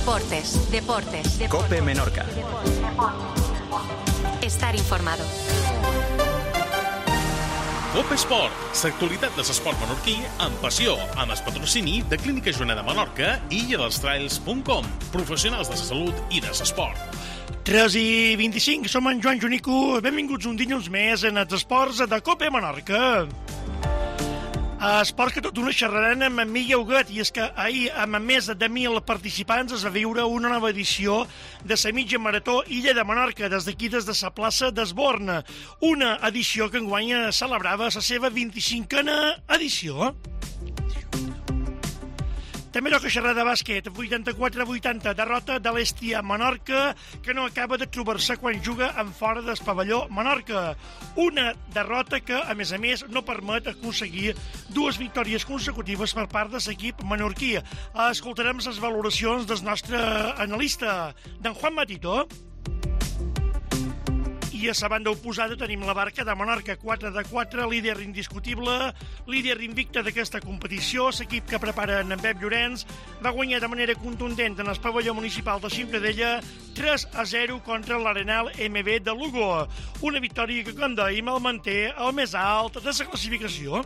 Deportes. COPE Menorca. Estar informado. COPE Esport, l'actualitat de l'esport menorquí amb passió, amb el patrocini de Clínica Joana de Menorca i IllaDelsTrails.com, professionals de la salut i de l'esport. 3:25, som en Joan Junico, benvinguts un dilluns més en els esports de COPE Menorca. Esports que tot d'una xerraran amb en Miguel Huguet, i és que ahir, amb més de 1.000 participants, es va viure una nova edició de la mitja marató Illa de Menorca, des d'aquí, des de la plaça d'Esborn. Una edició que enguany celebrava la seva 25a edició. També toca xerrar de bàsquet, 84-80, derrota de l'Estia Menorca, que no acaba de trobar-se quan juga en fora del pavelló Menorca. Una derrota que, a més, no permet aconseguir dues victòries consecutives per part de l'equip menorquí. Escoltarem les valoracions del nostre analista, d'en Juan Matito. I a la banda oposada tenim la Barca de Menorca, 4-4, líder indiscutible, líder invicta d'aquesta competició. L'equip que prepara en Pep Llorenç va guanyar de manera contundent en el pavelló municipal de Ciutadella 3-0 contra l'Arenal MB de Lugo. Una victòria que, com dèiem, el manté al més alt de la classificació.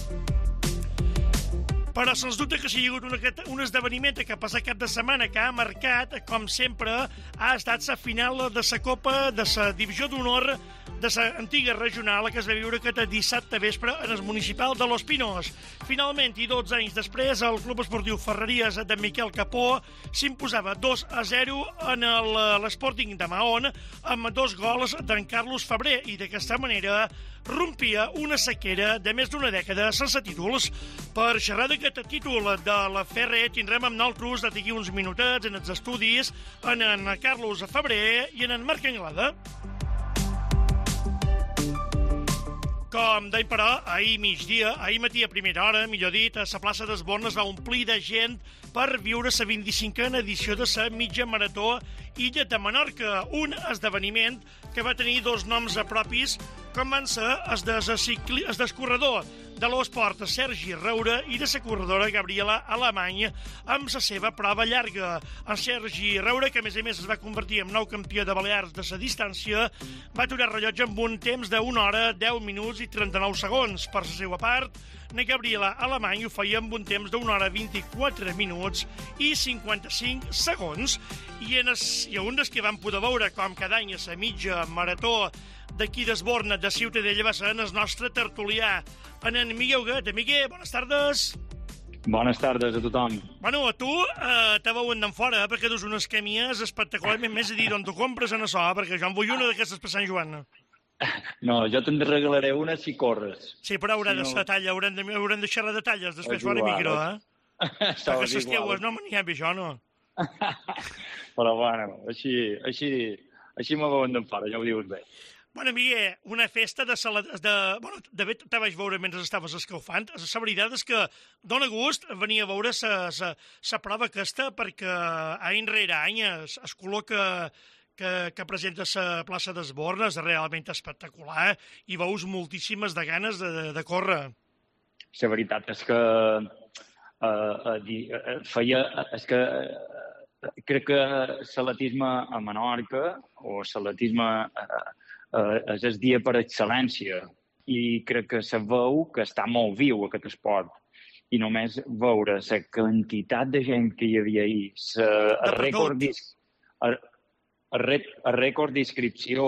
Però sens dubte que ha sigut un esdeveniment que ha passat cap de setmana, que ha marcat, com sempre, ha estat la final de la Copa de la Divisió d'Honor de l'antiga regional que es va viure aquest dissabte vespre en el municipal de Los Pinos. Finalment, i 12 anys després, el Club Esportiu Ferreries de Miquel Capó s'imposava 2-0 en l'Sporting de Mahón amb 2 gols d'en Carlos Febrer, i d'aquesta manera rompia una sequera de més d'una dècada sense títols. Per xerrar d'aquest títol de la Ferrer tindrem amb nosaltres d'aquí uns minutets en els estudis en Carlos Febrer i en Marc Anglada. Com deim, però, ahir migdia, ahir matí a primera hora, millor dit, a la plaça d'Esborn es va omplir de gent per viure la 25a edició de la mitja marató Illa de Menorca, un esdeveniment que va tenir 2 noms propis, com van ser el del corredor de l'Esport Sergi Roure i de la corredora Gabriela Alemany amb la seva prova llarga. En Sergi Roure, que a més es va convertir en nou campió de Balears de la distància, va aturar el rellotge amb un temps d'1 hora, 10 minuts i 39 segons. Per la seva part, la Gabriela Alemany ho feia amb un temps d'1 hora, 24 minuts i 55 segons. I un dels que vam poder veure com cada any a la mitja marató d'aquí d'Esborn, de Ciutadella, va ser el nostre tertulià, en Miguel Huguet. Miguel, bones tardes. Bones tardes a tothom. Bueno, a tu te veuen d'en fora, perquè dus unes camies espectacularment, més a dir, d'on tu compres en açò, perquè jo en vull una d'aquestes per Sant Joan. No, jo te'n regalaré una si corres. Sí, però haurà de ser talla, haurem de xerrar de talles després fora micro, perquè les teues no n'hi ha bé això, no? Però bueno, així me veuen d'en fora, ja ho dius bé. Bueno, Miguel, una festa de fet, te vaig veure mentre estaves escalfant. La veritat és que dóna gust venir a veure la prova aquesta, perquè any rere any el color que presenta la plaça d'Esborn és realment espectacular i veus moltíssimes de ganes de córrer. La veritat és que crec que l'atletisme a Menorca o l'atletisme és el dia per excel·lència, i crec que se veu que està molt viu aquest esport, i només veure la quantitat de gent que hi havia ahir, el rècord d'inscripció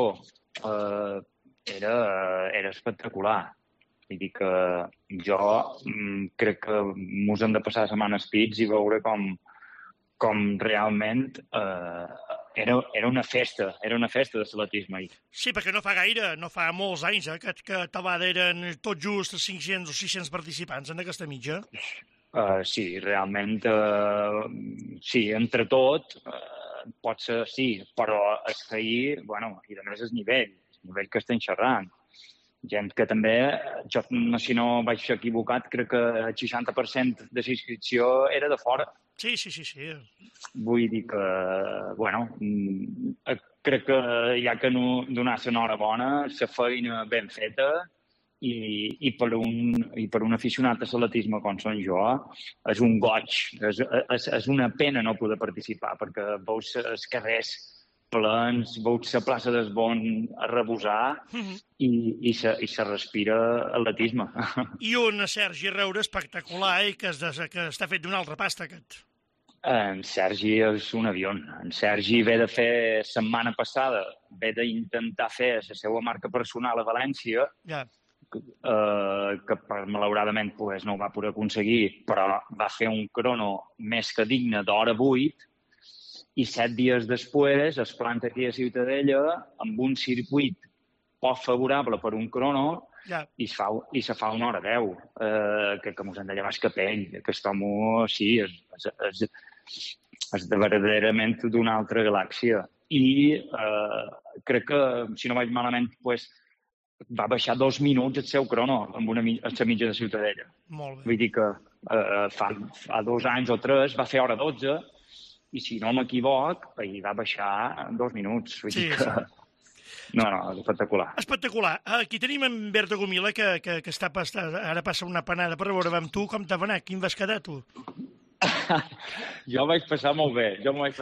era espectacular. Vull dir que jo crec que mos hem de passar setmanes pits i veure com realment era una festa de l'atletisme ahir. Sí, perquè no fa gaire, no fa molts anys, que Tabada eren tot just 500 o 600 participants en aquesta mitja. Sí, realment, sí, entre tot, pot ser sí, però és que ahir, bueno, i a més el nivell que estem xerrant. Gent que també, jo, si no vaig ser equivocat, crec que el 60% de l'inscripció era de fora. Sí. Vull dir que, bueno, crec que hi ha que donar l'enhorabona, la feina ben feta, i per un aficionat a l'atletisme com som jo, és un goig, és una pena no poder participar, perquè veus els carrers plens, veus la plaça d'Esbon a rebosar i se respira atletisme. I un Sergi Reure espectacular, que està fet d'una altra pasta, aquest. En Sergi és un avió. En Sergi ve de fer, setmana passada, ve d'intentar fer la seva marca personal a València, que malauradament pues, no ho va poder aconseguir, però va fer un crono més que digne d'hora 8, i 7 dies després es planta aquí a Ciutadella amb un circuit poc favorable per un crono i se fa una hora 10, que mos en deia baix capell. Aquest home, sí, és verdaderament d'una altra galàxia. I crec que, si no vaig malament, pues, va baixar 2 minuts el seu crono amb la mitja de Ciutadella. Molt bé. Vull dir que fa 2 anys o 3 va fer hora 12 i, si no m'equivoc, va baixar 2 minuts. Vull dir que... No, espectacular. Espectacular. Aquí tenim en Berta Gomila, que ara passa una panada per veure amb tu com t'ha anat. Quin vas quedar, tu? Jo vaig passar molt bé.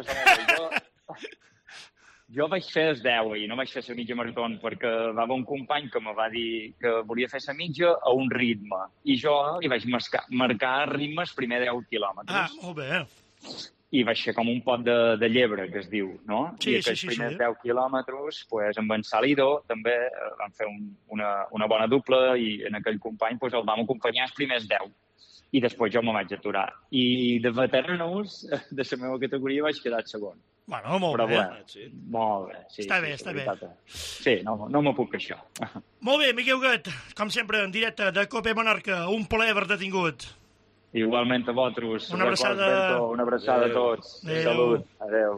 Jo vaig fer els 10 i no vaig fer la mitja marató perquè va haver un company que me va dir que volia fer la mitja a un ritme. I jo li vaig marcar ritmes primer 10 quilòmetres. Molt bé. I vaig fer com un pot de llebre, que es diu, no? Sí, I aquests primers 10 quilòmetres, pues, amb en Salido també vam fer una bona dupla i en aquell company pues, el vam acompanyar els primers 10. I després jo me vaig aturar. I de veteranos, de la meva categoria, vaig quedar segon. Bueno, molt bé. Molt bé. Sí, està bé, està bé. Sí, no me puc queixar. Molt bé, Miquel Huguet, com sempre, en directe de Cope Menorca. Un plaer haver-te tingut. Igualment a vosaltres. Una abraçada. Una abraçada a tots. Salut. Adéu.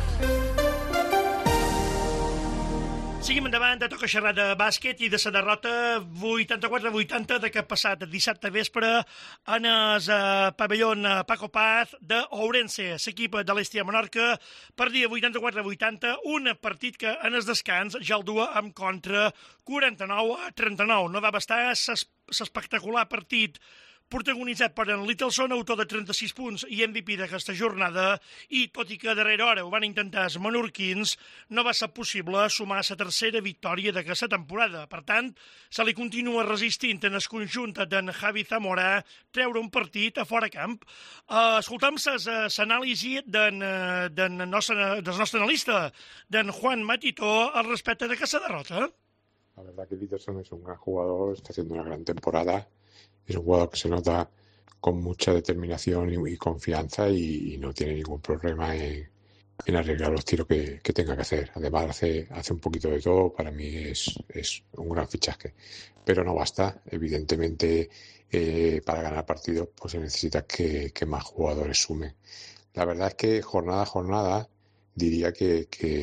Seguim endavant, toca xerrar de bàsquet i de la derrota 84-80 d'aquest passat dissabte vespre en el pavelló Paco Paz d'Ourense. L'equip de l'Estia Menorca perdia 84-80, un partit que en el descans ja el dua en contra 49-39. No va bastar l'espectacular partit protagonitzat per en Littleson, autor de 36 punts i MVP d'aquesta jornada, i tot i que a darrera hora ho van intentar els menorquins, no va ser possible sumar la tercera victòria d'aquesta temporada. Per tant, se li continua resistint en el conjunt d'en Javi Zamora treure un partit a fora camp. Escoltam l'anàlisi del nostre analista, d'en Juan Matitó, al respecte d'aquesta derrota. La verdad que Littleson es un gran jugador, está haciendo una gran temporada. Es un jugador que se nota con mucha determinación y confianza y no tiene ningún problema en arreglar los tiros que tenga que hacer. Además hace un poquito de todo, para mí es un gran fichaje. Pero no basta, evidentemente para ganar partidos pues se necesita que más jugadores sumen. La verdad es que jornada a jornada diría que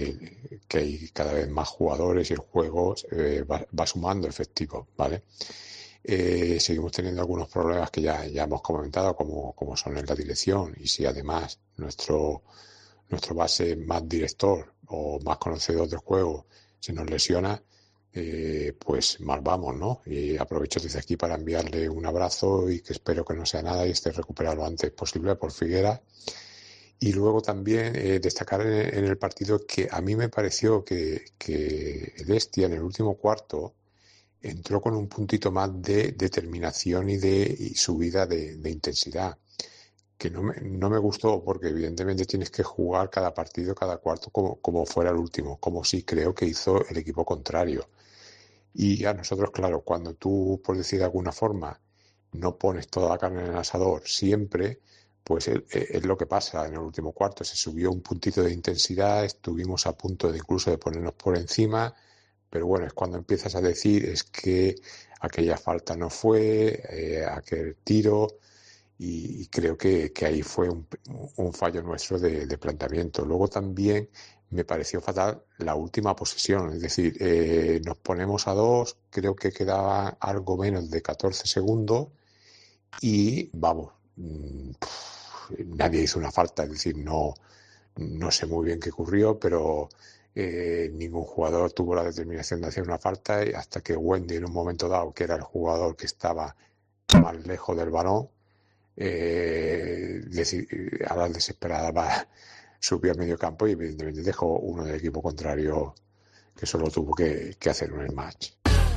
hay cada vez más jugadores y el juego va sumando efectivo, ¿vale? Seguimos teniendo algunos problemas que ya hemos comentado, como son en la dirección, y si además nuestro base más director o más conocedor del juego se nos lesiona, pues mal vamos, ¿no? Y aprovecho desde aquí para enviarle un abrazo y que espero que no sea nada y esté recuperado lo antes posible por Figuera. Y luego también destacar en el partido que a mí me pareció que el Estia en el último cuarto entró con un puntito más de determinación y subida de intensidad, que no me gustó porque evidentemente tienes que jugar cada partido, cada cuarto como fuera el último, como sí creo que hizo el equipo contrario. Y a nosotros, claro, cuando tú, por decir de alguna forma, no pones toda la carne en el asador siempre, pues es lo que pasa en el último cuarto. Se subió un puntito de intensidad, estuvimos a punto de incluso de ponernos por encima. Pero bueno, es cuando empiezas a decir es que aquella falta no fue, aquel tiro, y creo que ahí fue un fallo nuestro de planteamiento. Luego también me pareció fatal la última posesión, es decir, nos ponemos a 2, creo que quedaba algo menos de 14 segundos y vamos, nadie hizo una falta, es decir, no sé muy bien qué ocurrió, pero ningún jugador tuvo la determinación de hacer una falta hasta que Wendy, en un momento dado, que era el jugador que estaba más lejos del balón, a la desesperada subió a medio campo y evidentemente dejó uno del equipo contrario que solo tuvo que hacer un match.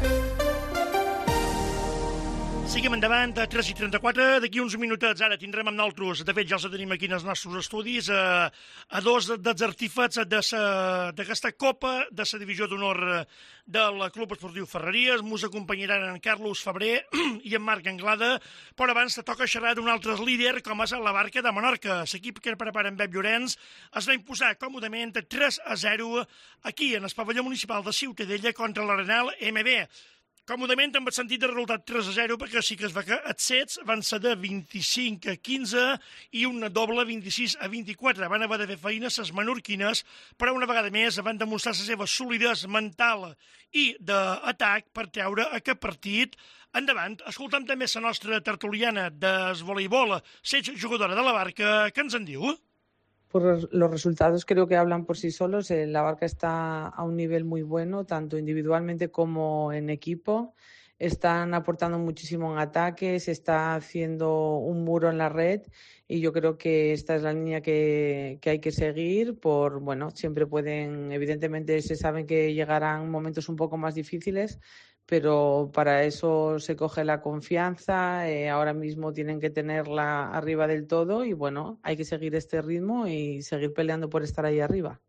Seguim endavant, a 3:34. D'aquí uns minutets ara tindrem amb nosaltres, de fet ja els tenim aquí en els nostres estudis, a dos dels artífexs d'aquesta Copa de la Divisió d'Honor del Club Esportiu Ferreries. Mos acompanyaran en Carlos Febrer i en Marc Anglada, però abans te toca xerrar d'un altre líder com és la Barca de Menorca. L'equip que prepara en Pep Llorenç es va imposar còmodament 3-0 aquí en el pavelló municipal de Ciutadella contra l'Arenal MB. Còmodament amb el sentit de resultat 3-0, perquè sí que es va que els sets van ser de 25-15 i un doble 26-24. Van haver de fer feina les menorquines, però una vegada més van demostrar la seva solidesa mental i d'atac per treure aquest partit endavant. Escoltam també la nostra tertuliana del voleibol, jugadora de la Barca, que ens en diu? Pues los resultados creo que hablan por sí solos. La Barca está a un nivel muy bueno, tanto individualmente como en equipo. Están aportando muchísimo en ataque, se está haciendo un muro en la red y yo creo que esta es la línea que hay que seguir. Siempre pueden, evidentemente se saben que llegarán momentos un poco más difíciles, pero para eso se coge la confianza, ahora mismo tienen que tenerla arriba del todo y hay que seguir este ritmo y seguir peleando por estar ahí arriba.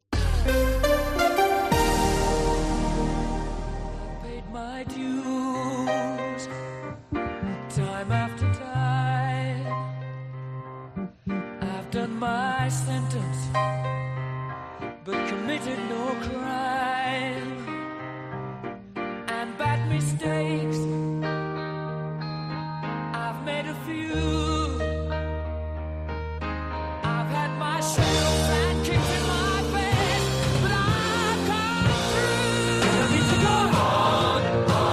Mistakes, I've made a few. I've had my share of bad kicks in my face, but I've come through. I need to go on.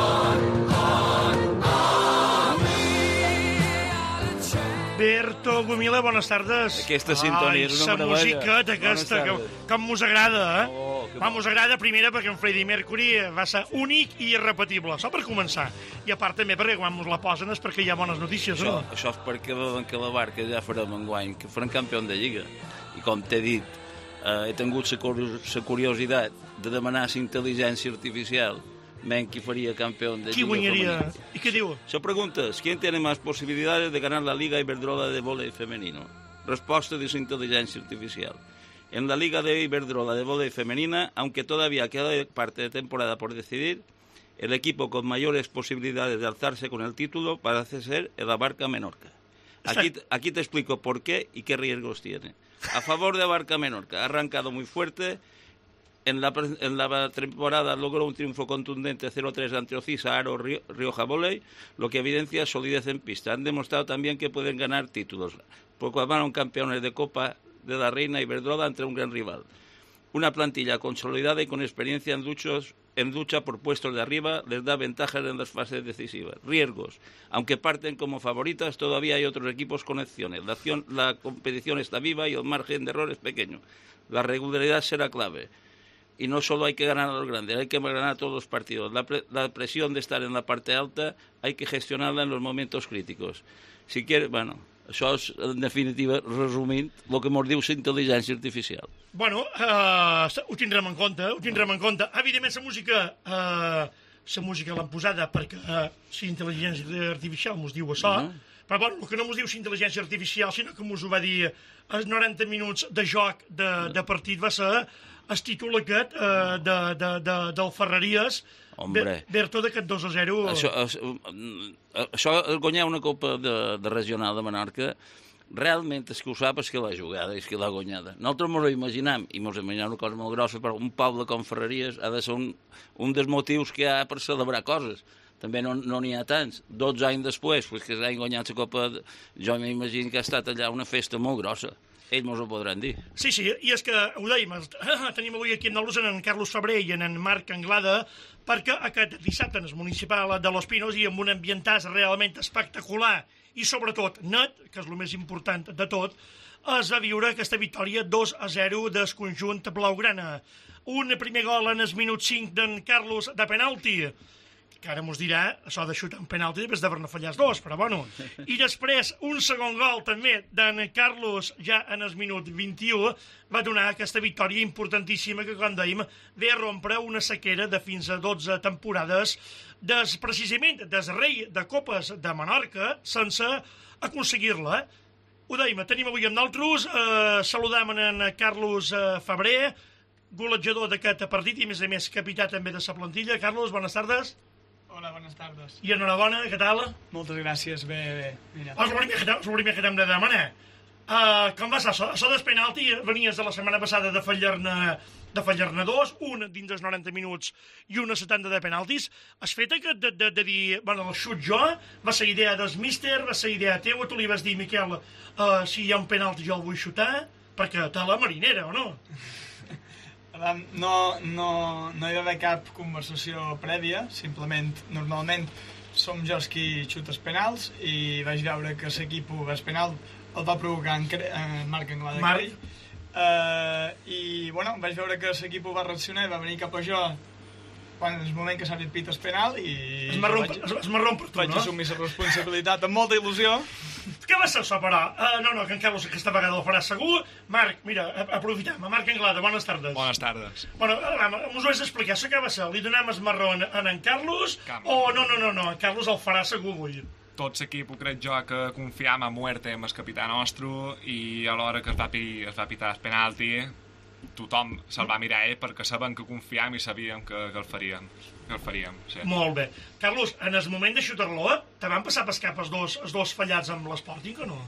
Berto Gumila, bones tardes. Aquesta sintonia és una meravella. La musiqueta aquesta, com mos agrada, eh? Mos agrada, primera, perquè en Freddie Mercury va ser únic i irrepetible. Això per començar. I a part també perquè quan mos la posen és perquè hi ha bones notícies, no? Això és perquè veuen que la Barca ja farem enguany, que farem campió de Lliga. I com t'he dit, he tingut la curiositat de demanar la intel·ligència artificial qui faría campeón de Liga. ¿Quién guañaría? ¿Y qué digo? Se pregunta, ¿quién tiene más posibilidades de ganar la Liga Iberdrola de vóley femenino? Respuesta de su inteligencia artificial. En la Liga de Iberdrola de vóley femenina, aunque todavía queda parte de temporada por decidir, el equipo con mayores posibilidades de alzarse con el título parece ser el Barca Menorca. Aquí te explico por qué y qué riesgos tiene. A favor de Barca Menorca, ha arrancado muy fuerte. En la temporada logró un triunfo contundente 0-3 ante Ocisa, Aro, Rioja Volley, lo que evidencia solidez en pista. Han demostrado también que pueden ganar títulos. Proclamaron campeones de Copa de la Reina Iberdrola ante un gran rival. Una plantilla consolidada y con experiencia en lucha por puestos de arriba les da ventajas en las fases decisivas. Riesgos. Aunque parten como favoritas, todavía hay otros equipos con opciones. La competición está viva y el margen de error es pequeño. La regularidad será clave. Y no solo hay que ganar a los grandes, hay que ganar a todos los partidos. La presión de estar en la parte alta hay que gestionarla en los momentos críticos. Si quieres, això és, en definitiva, resumint, el que ens diu la intel·ligència artificial. Ho tindrem en compte, Evidentment, la música l'han posada perquè la intel·ligència artificial ens diu això, però el que no ens diu la intel·ligència artificial, sinó que ens ho va dir els 90 minuts de joc de partit va ser el títol aquest del Ferreries, Berto, d'aquest 2-0. Això és guanyar una Copa de regional de Menorca. Realment, és que ho sap, és que l'ha jugada, és que l'ha guanyada. Nosaltres ens ho imaginem, i ens imaginem una cosa molt grossa, però un poble com Ferreries ha de ser un dels motius que hi ha per celebrar coses. També no n'hi ha tants. 12 anys després, que s'ha guanyat la Copa, jo m'imagino que ha estat allà una festa molt grossa. Ells mos ho podran dir. Sí, i és que ho dèiem, tenim avui aquí en Carlos Febrer i en Marc Anglada, perquè aquest dissabte en el municipal de Los Pinos i amb un ambientàs realment espectacular i sobretot net, que és el més important de tot, es va viure aquesta victòria 2-0 del conjunt blaugrana. Un primer gol en el minut 5 d'en Carlos de penalti, que ara mos dirà això de xutar un penalti després d'haver-ne fallat els dos, però bueno. I després un segon gol també d'en Carlos ja en el minut 21 va donar aquesta victòria importantíssima que, com dèiem, ve a rompre una sequera de fins a 12 temporades precisament des rei de Copes de Menorca sense aconseguir-la. Ho dèiem, tenim avui amb nosaltres, saludam en Carlos Febrer, golejador d'aquest partit i, a més, capità també de la plantilla. Carlos, bones tardes. Hola, buenas tardes. I enhorabona, què tal? Moltes gràcies, bé. Mira. És el primer que t'hem de demanar. Com va ser això del penalti? Venies de la setmana passada de fallar-ne dos, un dins dels 90 minuts i un a 70 de penaltis. Has fet aquest de dir, bueno, el xut jo, va ser idea del míster, va ser idea teua, tu li vas dir, Miquel, si hi ha un penalti jo el vull xutar, perquè té la marinera, o no? No hi va haver cap conversació prèvia, simplement, normalment som jo qui xuta els penals i vaig veure que l'equip el penal el va provocar en Marc Anglada. I, bueno, vaig veure que l'equip va reaccionar i va venir cap a jo quan en el moment que s'ha repetit el penal i es marrón per tu, vaig assumir la responsabilitat amb molta il·lusió. Què va ser això, però? No, que en Carlos aquesta vegada el farà segur. Marc, mira, aprofitem. Marc Anglada, bones tardes. Bones tardes. Bueno, us ho has d'explicar, què va ser? Li donem el marrón a en Carlos o no, en Carlos el farà segur avui? Tot l'equip ho crec jo que confiam a muerte amb el capità nostre i a l'hora que es va pitar el penalti tothom se'l va mirar perquè sabem que confiam i sabíem que el faríem. Sí. Molt bé. Carlos, en el moment de xutar-lo, te van passar per cap els dos fallats amb l'Sporting o no?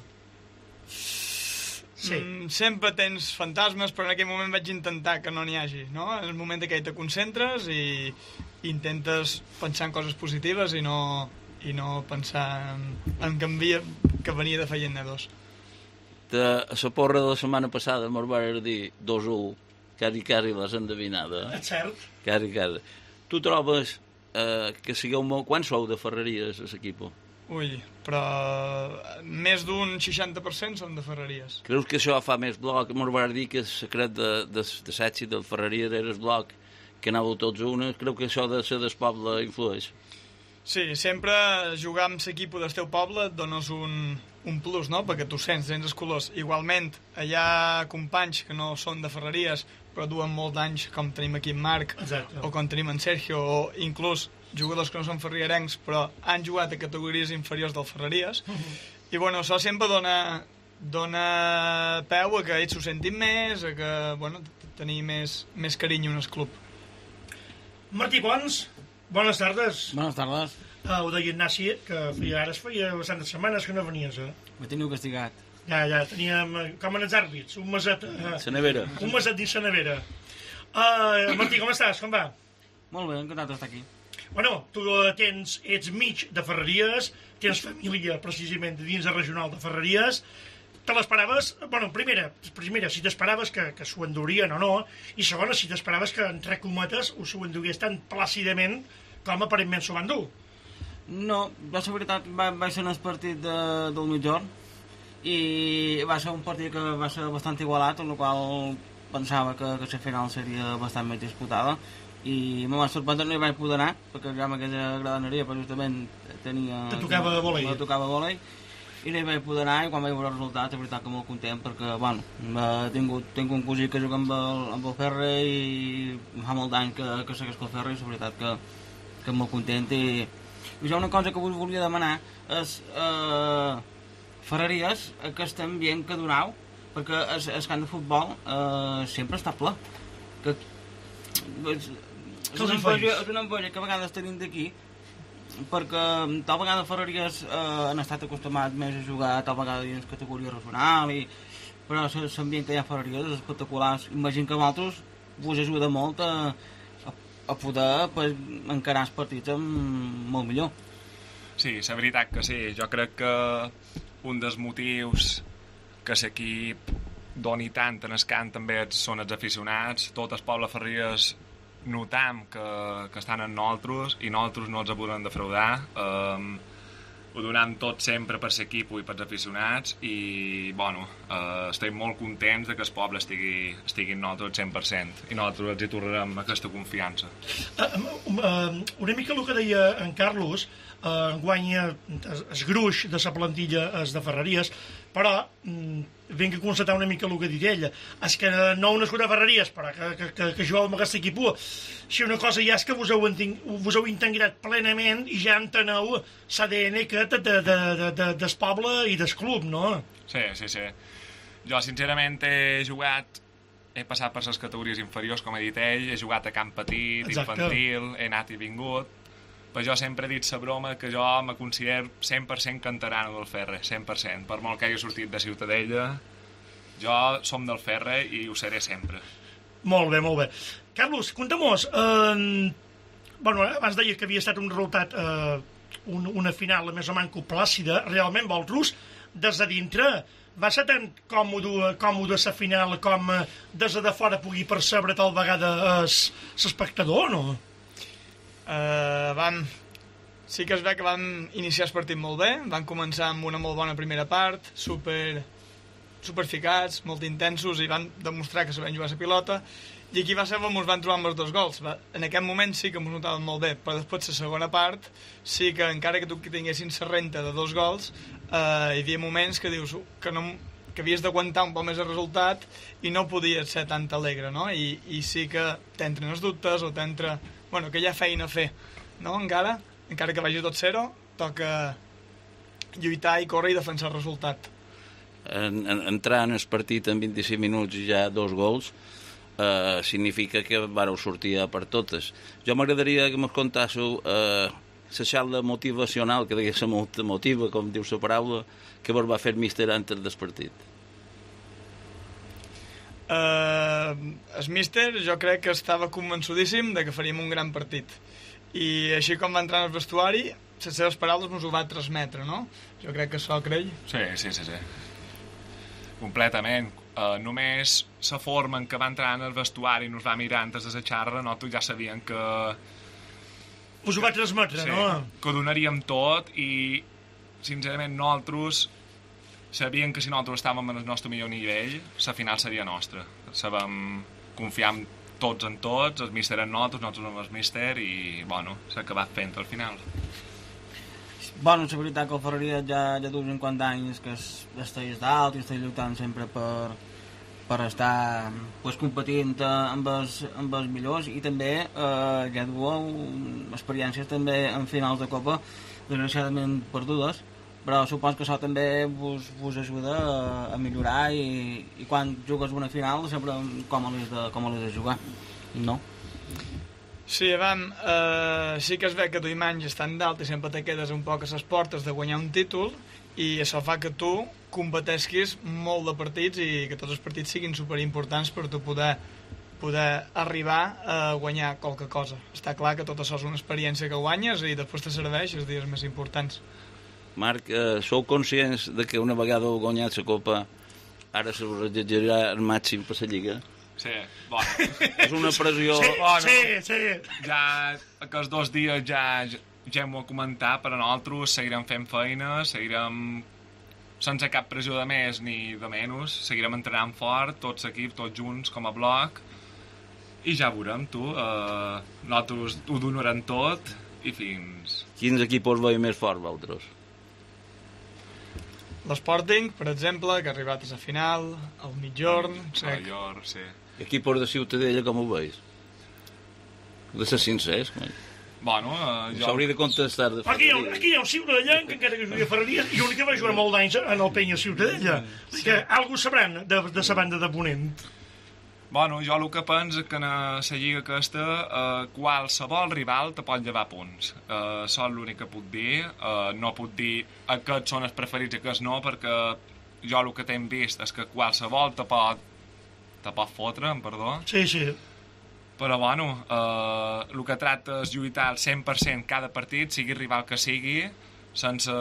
Sí. Sempre tens fantasmes, però en aquell moment vaig intentar que no n'hi hagi, no? En el moment que te concentres i intentes pensar en coses positives i no pensar en que venia de fallar-ne dos. De la porra de la setmana passada me'l van dir 2-1, quasi l'has endevinada. És cert. Quasi. Tu trobes que sigueu molt... Quan sou de Ferreries, l'equip? Ui, però més d'un 60% són de Ferreries. Creus que això fa més bloc? Me'l van dir que el secret de l'èxit del Ferreries era el bloc, que anàveu tots una. Creu que això de ser del poble influeix? Sí, sempre jugar amb l'equip del teu poble et dones un plus, no? Perquè tu sents els colors. Igualment, hi ha companys que no són de Ferreries, però duen molts anys, com tenim aquí en Marc, exacte, o com tenim en Sergio, o inclús jugadors que no són ferrierencs, però han jugat a categories inferiors del Ferreries. I, bueno, això sempre dona peu a que ells s'ho sentin més, a que, bueno, tenir més carinyo en el club. Martí Pons, bones tardes. Bones tardes. Ho deia Ignasi, que feia bastantes setmanes que no venies, Me teniu castigat. Ja, teníem, com en els àrbits, un meset... La nevera. Un meset dins la nevera. Martí, com estàs? Com va? Molt bé, encantat d'estar aquí. Bueno, tu ets mig de Ferreries, tens família precisament dins el regional de Ferreries. Te l'esperaves? Bueno, primera, si t'esperaves que s'ho endurien o no, i segona, si t'esperaves que, entre cometes, s'ho endugués tan plàcidament com aparentment s'ho van dur. No, la veritat, va ser un partit del mitjorn i va ser un partit que va ser bastant igualat, en el qual pensava que la final seria bastant més disputada i me va sorprendre, no hi vaig poder anar perquè ja m'hagués agradat, però justament te tocava vòlei i no hi vaig poder anar i quan vaig veure el resultat, la veritat que molt content perquè, bueno, tinc un cosí que juga amb el Ferre i fa molt d'any que segueix el Ferre i la veritat que molt content i hi ha una cosa que us volia demanar és Ferreries, aquest ambient que donau, perquè el camp de futbol sempre està ple. És una enveja que a vegades tenim d'aquí, perquè tal vegada Ferreries han estat acostumats més a jugar tal vegada dins categoria regional, però l'ambient que hi ha a Ferreries és espectacular. Imagino que a vosaltres us ajuda molt a poder encarar els partits molt millor. Sí, la veritat que sí. Jo crec que un dels motius que l'equip doni tant en el camp també són els aficionats. Tot el poble Ferreries notam que estan en nosaltres i nosaltres no els podem defraudar. ho donem tot sempre per l'equip i pels aficionats i, bueno, estem molt contents de que el poble estigui en nosaltres al 100% i nosaltres els hi tornarem aquesta confiança. Una mica el que deia en Carlos, guanya el gruix de la plantilla és de Ferreries, però vinc a constatar una mica el que ha dit ella. És que no un nascut a Ferreries, però que jugueu amb aquest equip. Si una cosa ja és que vos heu integrat plenament i ja enteneu l'ADN del poble i del club, no? Sí. Jo, sincerament, he passat per les categories inferiors, com ha dit ell, he jugat a camp petit, infantil, he anat i vingut, però jo sempre he dit la broma que jo me considero 100% canterano del Ferre, 100%. Per molt que hagi sortit de Ciutadella, jo som del Ferre i ho seré sempre. Molt bé, molt bé. Carlos, conta-mos, abans deia que havia estat un resultat, una final més o menys plàcida, realment, vosaltres, des de dintre, va ser tan còmode la final com des de fora pugui percebre tal vegada l'espectador, no? Sí que es ve que vam iniciar el partit molt bé, vam començar amb una molt bona primera part, super eficaç, molt intensos, i van demostrar que sabem jugar a la pilota, i aquí va ser on ens van trobar amb els 2 gols. En aquest moment sí que ens notàvem molt bé, però després la segona part sí que encara que tu tinguessin la renta de 2 gols, hi havia moments que dius que havies d'aguantar un poc més el resultat i no podies ser tan alegre, no? I sí que t'entren els dubtes o t'entra... Bueno, que hi ha feina a fer, no? Encara que vagi tot 0, toca lluitar i córrer i defensar el resultat. Entrar en el partit en 25 minuts i ja 2 gols significa que vareu sortir per totes. Jo m'agradaria que m'ho contássiu la xarxa motivacional, que deia ser molt emotiva, com diu la paraula, que vos va fer el míster antes del partit. El míster jo crec que estava convençudíssim de que faríem un gran partit, i així com va entrar en el vestuari les seves paraules ens ho va transmetre, no? Jo crec que això creix. Sí. Completament. Només la forma en què va entrar en el vestuari i ens va mirar antes de la xarra, nosaltres ja sabíem que... Us ho va transmetre, no? Que ho donaríem tot i, sincerament, nosaltres sabíem que si nosaltres estàvem en el nostre millor nivell, la final seria nostra. Sabem confiar tots en tots, el míster en nosaltres en el míster, i, bueno, s'ha acabat fent al final. Bueno, la veritat que el Ferreries ja du 50 anys que estàs dalt i estàs lluitant sempre per estar competint amb els millors, i també ja dueu experiències també en finals de Copa desgraciadament perdudes, però supos que això també vos ajuda a millorar i quan jugues una final sempre com l'has de jugar, no? Sí, sí que es ve que tu imatge estan dalt i sempre te quedes un poc a les portes de guanyar un títol, i això fa que tu competesquis molt de partits i que tots els partits siguin superimportants per tu poder arribar a guanyar qualque cosa. Està clar que tot això és una experiència que guanyes i després te serveix els dies més importants. Marc, sou conscients de que una vegada heu guanyat la Copa ara se us exigirà el màxim per la Lliga? Sí, bueno. És una pressió... Sí. Ja aquests 2 dies ja hem ho comentat, però nosaltres seguirem fent feina, seguirem sense cap pressió de més ni de menys, seguirem entrenant fort, tots l'equip, tots junts, com a bloc, i ja veurem, tu. Nosaltres ho donarem tot i fins... Quins equips us veiem més forts, vosaltres? L'Sporting, per exemple, que ha arribat a la final, el Mitjorn... Sí. Equipos de Ciutadella, com ho veus? De ser sincers, Bueno, jo... S'hauria de contestar de Ferreries. Aquí hi ha un ciutadella que encara que jugui a Ferreries i un que va jugar molt d'anys en el Penya Ciutadella. Que algú sabran de la banda de Ponent. Bueno, jo el que penso que en la lliga aquesta qualsevol rival te pot llevar punts. Això és l'únic que puc dir. No puc dir aquests són els preferits i aquests no, perquè jo el que t'hem vist és que qualsevol te pot fotre, perdó. Sí. Però, bueno, el que tracta és lluitar al 100% cada partit, sigui rival que sigui, sense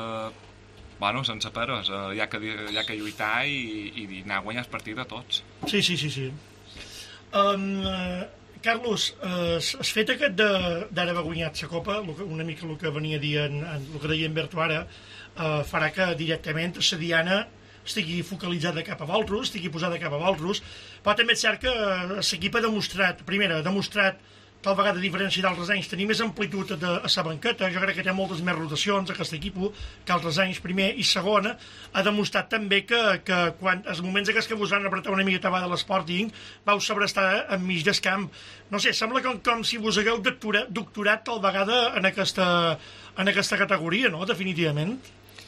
peres. Hi ha que lluitar i anar a guanyar el partit a tots. Sí. Carlos, el fet aquest d'ara haver guanyat la Copa, una mica el que venia dient, el que deia en Berto ara, farà que directament la diana estigui focalitzada cap a vosaltres, estigui posada cap a vosaltres, però també és cert que l'equip ha demostrat, primera, ha demostrat tal vegada, a diferència d'altres anys, tenir més amplitud a la banqueta. Jo crec que té moltes més rotacions aquest equip que altres anys, primer, i segona, ha demostrat també que quan els moments aquests que vos van apretar una miqueta de l'Sporting vau sobrestar enmig del camp. No sé, sembla com si vos hagueu doctorat tal vegada en aquesta categoria, no?, definitivament.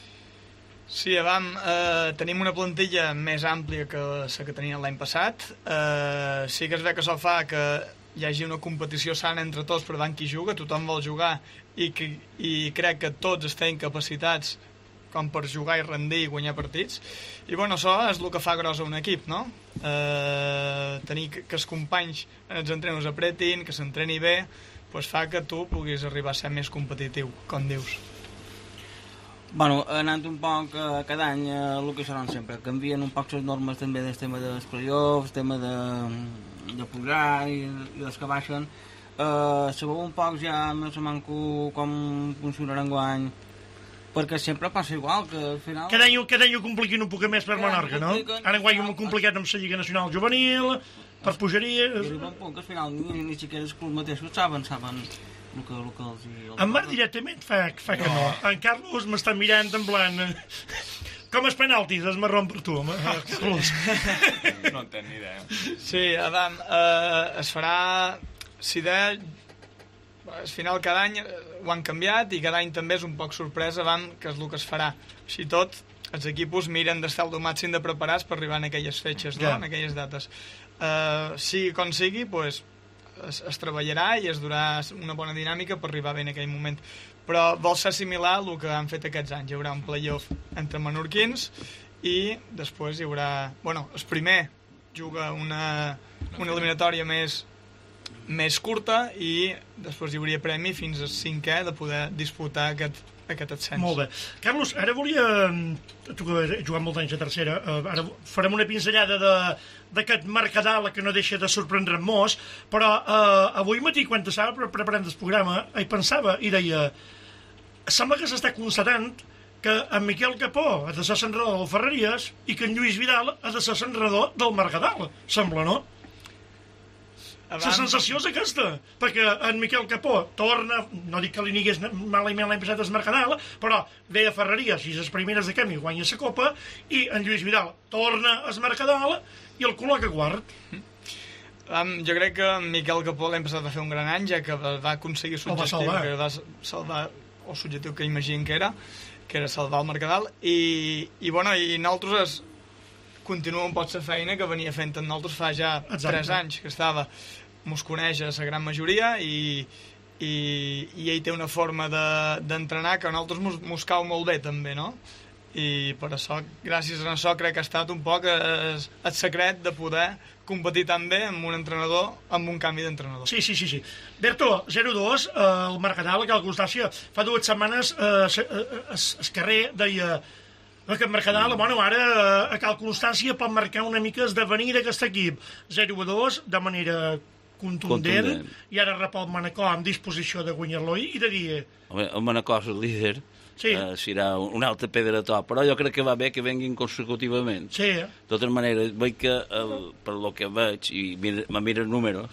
Sí, tenim una plantilla més àmplia que la que teníem l'any passat. Sí que es ve que això fa que hi hagi una competició sana entre tots per davant qui juga, tothom vol jugar i crec que tots estem capacitats com per jugar i rendir i guanyar partits. I bueno, això és el que fa gros a un equip, no? Tenir que els companys en els entrenos apretin, que s'entreni bé, doncs fa que tu puguis arribar a ser més competitiu, com dius. Bueno, anant un poc cada any, el que seran sempre, canvien un poc les normes també del tema dels playoffs, tema de pujar i dels que baixen. Sabeu un poc ja més o manco com funcionarà enguany, perquè sempre passa igual, que al final... Cada any ho compliquin un poc més per Menorca, no? Ara enguany ho complicat amb la Lliga Nacional Juvenil, per pujaria... I arriba un punt que al final ni siquiera els clubs mateixos saben el que els... En Marc directament fa que no. En Carlos m'està mirant en plan... Com els penaltis, es marrón per tu, Carlos. No en tenc ni idea. Sí, Adam, es farà... Si de... Al final cada any ho han canviat i cada any també és un poc sorpresa que és el que es farà. Així tot, els equips miren d'estar el màxim de preparats per arribar en aquelles fetges, no? En aquelles dates. Sigui com sigui, pues, es treballarà i es durà una bona dinàmica per arribar bé en aquell moment. Però vol ser similar al que han fet aquests anys. Hi haurà un playoff entre menorquins i després hi haurà... Bueno, el primer juga una eliminatòria més curta i després hi hauria premi fins al 5è de poder disputar aquest ascens. Molt bé. Carlos, ara volia... Tu que has jugat molts anys a tercera, ara farem una pinzellada d'aquest Mercadal que no deixa de sorprendre'm molt, però avui matí, quan estava preparant el programa, hi pensava i deia... Sembla que s'està constatant que en Miquel Capó ha de ser l'entrenador del Ferreries i que en Lluís Vidal ha de ser l'entrenador del Mercadal, sembla, no? La sensació és aquesta, perquè en Miquel Capó torna, no dic que li nigués malament l'any passat al Mercadal, però ve a Ferreries i les primeres de canvi guanya la Copa, i en Lluís Vidal torna al Mercadal i el col·loca quart. Jo crec que en Miquel Capó l'any passat va fer un gran any, ja que va aconseguir l'objectiu que va salvar, o l'objectiu que imaginen que era salvar el Mercadal, i nosaltres continua un poc la feina que venia fent en nosaltres fa ja 3 anys, que mos coneix a la gran majoria i ell té una forma d'entrenar que a nosaltres mos cau molt bé també, no? I per això, gràcies a això, crec que ha estat un poc el secret de poder competir tan bé amb un entrenador, amb un canvi d'entrenador. Sí. Berto, 0-2, el Mercadal, a Cal Constància, fa 2 setmanes el carrer deia que el Mercadal, ara a Cal Constància pot marcar una mica esdevenir d'aquest equip. 0-2, de manera contundent, i ara rep el Manacor amb disposició de guanyar-lo i de dir... El Manacor és el líder, serà una altra pedra de top, però jo crec que va bé que venguin consecutivament. Sí. De totes maneres, veig que, per lo que veig, i me miro els números,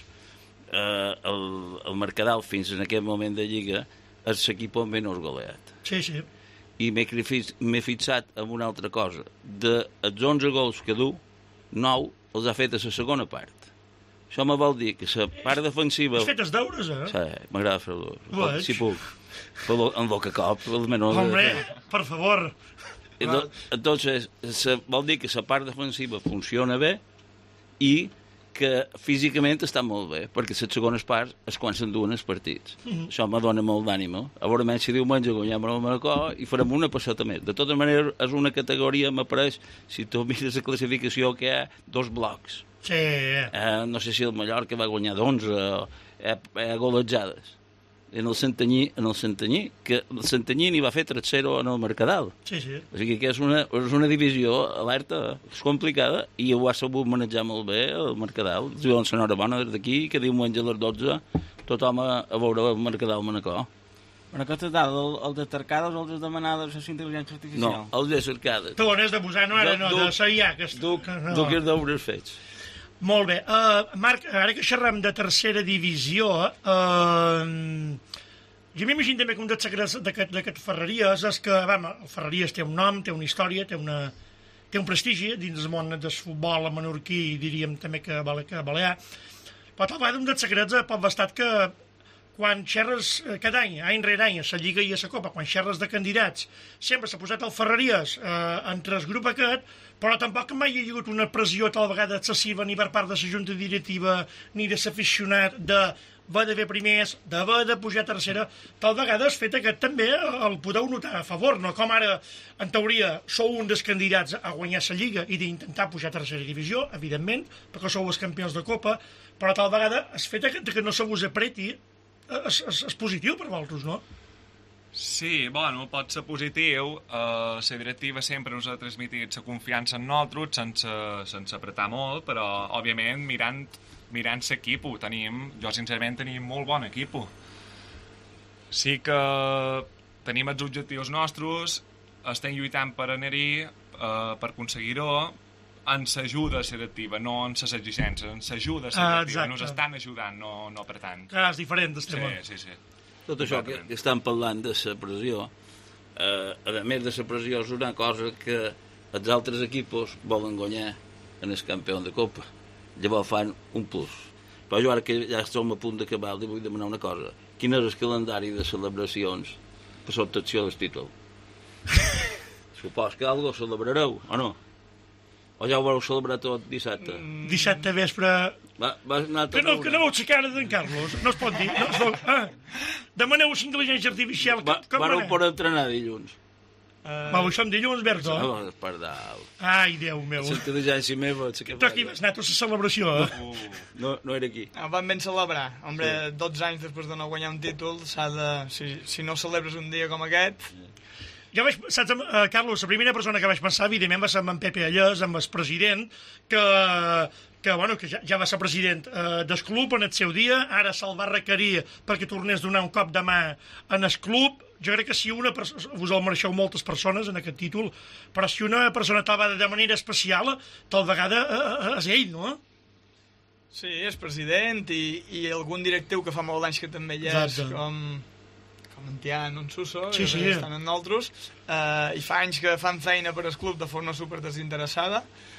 el Mercadal fins en aquest moment de Lliga és l'equip menys goleat. Sí. I m'he fixat en una altra cosa. Dels 11 gols que du, 9 els ha fet a la segona part. Això me vol dir que la part defensiva... Has fet els deures, Sí, m'agrada fer-ho. Si puc. En boca cop, almenys... Hombre, per favor. Entonces, vol dir que la part defensiva funciona bé i que físicament està molt bé, perquè les segones parts és quan s'enduen els partits. Això me dona molt d'ànima. A veure menys si diumenge guanyem el Manacor i farem una passeta més. De totes maneres, és una categoria, m'apareix, si tu mires la classificació, que hi ha 2 blocs. Sí. No sé si el Mallorca va guanyar d'11 golejades. en el Santanyí, que el Santanyí n'hi va fer 3-0 en el Mercadal. Sí, sí. O sigui que és una divisió alerta, és complicada, i ho ha sabut manejar molt bé el Mercadal. Els diuen enhorabona des d'aquí, que diumenge a les 12 tothom a veure el Mercadal-Manacor. En aquesta dada, el de Tercades o el de demanades és intel·ligència artificial? No, el de Cercades. Tu n'has de posar, no, ara no, de Saià. Duc és d'obres fets. Molt bé. Marc, ara que xerrem de tercera divisió, jo m'imagino també que un dels secrets d'aquest Ferreries és que, el Ferreries té un nom, té una història, té un prestigi dins del món del futbol menorquí, diríem també que balear, però tal vegada un dels secrets pot bastar que quan xerres cada any rere any, a la Lliga i a la Copa, quan xerres de candidats, sempre s'ha posat el Ferreries entre el grup aquest, però tampoc mai hi ha hagut una pressió tal vegada excessiva ni per part de la junta directiva ni de l'aficionat d'haver de fer primers, d'haver de pujar a tercera. Tal vegada és fet aquest també el podeu notar a favor, no com ara, en teoria, sou un dels candidats a guanyar la Lliga i d'intentar pujar a tercera divisió, evidentment, perquè sou els campions de Copa, però tal vegada és fet que no se vos apreti. És positiu per vosaltres, no? Sí, bueno, pot ser positiu. La directiva sempre us ha transmitit la confiança en nosaltres sense apretar molt, però, òbviament, mirant l'equip, jo sincerament tenim molt bon equip. Sí que tenim els objectius nostres, estem lluitant per anar-hi, per aconseguir-ho, en s'ajuda a la directiva, no en les exigències, en s'ajuda a la directiva, ens estan ajudant, no apretant. Clar, és diferent, el tema. Sí. Tot això que estan parlant de la pressió, a més de la pressió, és una cosa que els altres equips volen guanyar en el campió de Copa. Llavors fan un plus. Però jo ara que ja som a punt d'acabar, li vull demanar una cosa. Quin és el calendari de celebracions per l'obtenció del títol? Supos que algo celebrareu, o no? O ja ho vau celebrar tot dissabte? Dissabte vespre... Que no veus la cara d'en Carlos, no es pot dir. Demaneu-vos intel·ligència artificial. Vareu per entrenar dilluns. Això en dilluns, Berto? Perdau. Ai, Déu meu. La intel·ligència meva... Tu aquí vas anar a la celebració, No era aquí. Van ben celebrar. Hombre, 12 anys després de no guanyar un títol, si no celebres un dia com aquest... Jo vaig, saps, Carlos, la primera persona que vaig pensar, evidentment, va ser amb en Pepe Allés, amb el president, que ja va ser president del club en el seu dia, ara se'l va requerir perquè tornés a donar un cop de mà en el club. Jo crec que si us el mereixeu moltes persones en aquest títol, però si una persona tal vegada de manera especial, tal vegada és ell, no? Sí, és president i algun directiu que fa molt d'anys que també hi és, com en Tian, en Suso, sí. Estan en nosaltres, i fa anys que fan feina per al club de forma super desinteressada.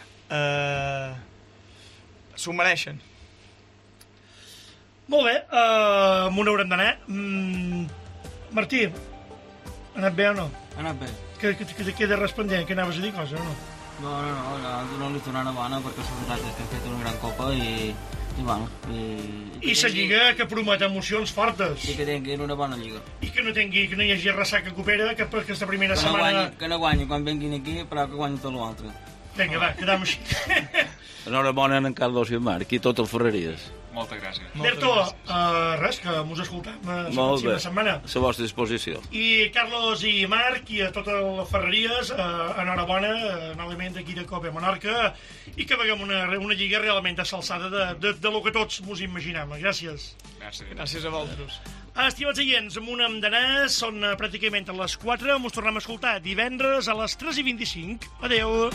S'ho mereixen. Molt bé, m'ho n'haurem d'anar. Martí, ha anat bé o no? Ha anat bé. Que queda respondent, que anaves a dir cosa o no? No, donar-li una bona perquè és veritat que hem fet una gran copa i bueno... I la Lliga que promet emocions fortes. I que tingui una bona Lliga. I que no hi hagi ressaca copera, que aquesta primera setmana... Que no guanyi quan venguin aquí, però que guanyi tot l'altre. Vinga, va, quedam així. Enhorabona en Carlos i en Marc i tot el Ferreries. Moltes gràcies. Berto, res, que mos escoltam la pròxima setmana. A la vostra disposició. I Carlos i Marc i a totes les Ferreries, enhorabona, novament d'aquí de Copa Menorca, i que veiem una lliga realment assalçada de lo que tots mos imaginem. Gràcies. Gràcies a vosaltres. Estimats oients, amb una hem d'anar, són pràcticament a les 4, mos tornem a escoltar divendres a les 3:25. Adeu.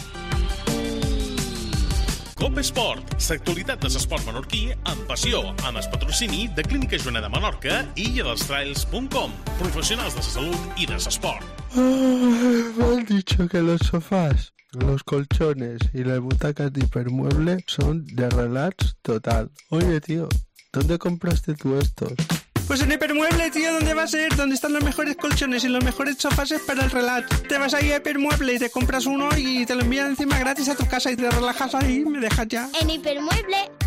Copa Esport, l'actualitat de l'esport menorquí amb passió, amb el patrocini de Clínica Joana de Menorca i lledelstrails.com, professionals de la salut i de l'esport. Me han dicho que los sofás, los colchones y las butacas de Hipermueble son de relax total. Oye, tío, ¿dónde compraste tú estos? Pues en Hipermueble, tío, ¿dónde va a ser? ¿Dónde están los mejores colchones y los mejores sofás para el relax? Te vas ahí a Hipermueble y te compras uno y te lo envían encima gratis a tu casa y te relajas ahí, me dejas ya. En Hipermueble